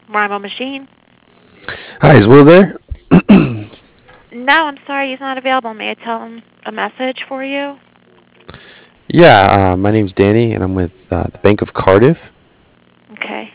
Marble Machine. Hi, is Will there? No, I'm sorry, he's not available. May I tell him a message for you? Yeah, my name's Danny, and I'm with the Bank of Cardiff. Okay.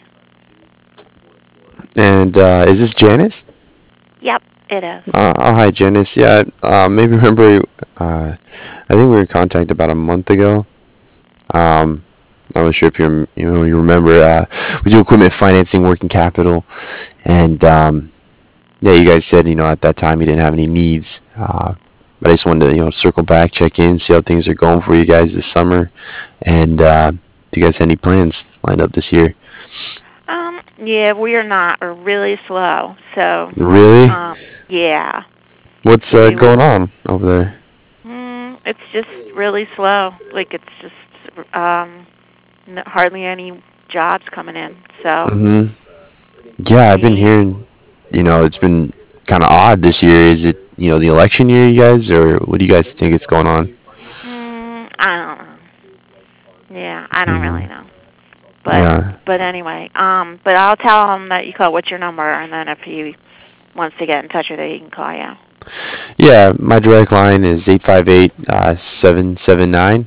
And is this Janice? Yep, it is. Oh, hi, Janice. Yeah, maybe remember. I think we were in contact about a month ago. Um, I'm not sure if you remember. We do equipment financing, working capital, and yeah, you guys said at that time you didn't have any needs. But I just wanted to circle back, check in, see how things are going for you guys this summer, and do you guys have any plans lined up this year? Yeah, we are not. We're really slow. So, Really? um, yeah. What's We would, going on over there? it's just really slow. Like, it's just, hardly any jobs coming in. So, hmm Yeah, I've been we, hearing, it's been kind of odd this year. Is it, the election year, you guys, or what do you guys think is going on? I don't know. Yeah, I don't hmm really know. But, Yeah. but anyway, but I'll tell him that you call. What's your number? And then if he wants to get in touch with you, he can call you. Yeah, my direct line is 858 779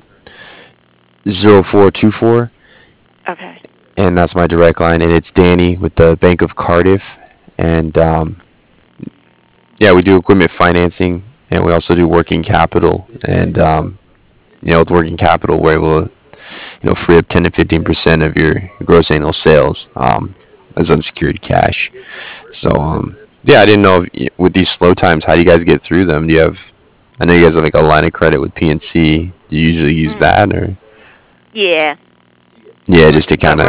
0424, Okay. and that's my direct line, and it's Danny with the Bank of Cardiff. And yeah, we do equipment financing, and we also do working capital. And with working capital, we're able to free up 10 to 15% of your gross annual sales as unsecured cash. So yeah, I didn't know with these slow times, how do you guys get through them? Do you have? I know you guys have like a line of credit with PNC. Do you usually use Mm. that, or Yeah, yeah, just to but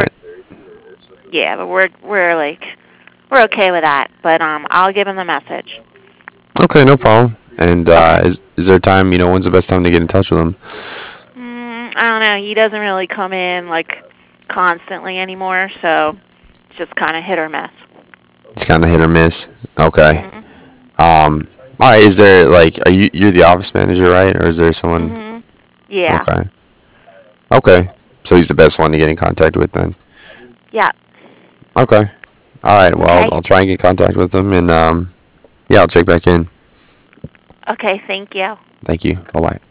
kind of? we're like we're okay with that. But I'll give him the message. Okay, no problem. And Okay. is there a time? When's the best time to get in touch with them? I don't know. He doesn't really come in like constantly anymore, so it's just kind of hit or miss. It's kind of hit or miss. Okay. Mhm. All right. Is there like, you're the office manager, right? Or is there someone? Mhm. Yeah. Okay. Okay. So he's the best one to get in contact with then. Yeah. Okay. All right. Well, I'll, Okay. I'll try and get in contact with them, and yeah, I'll check back in. Okay. Thank you. Thank you. Bye bye.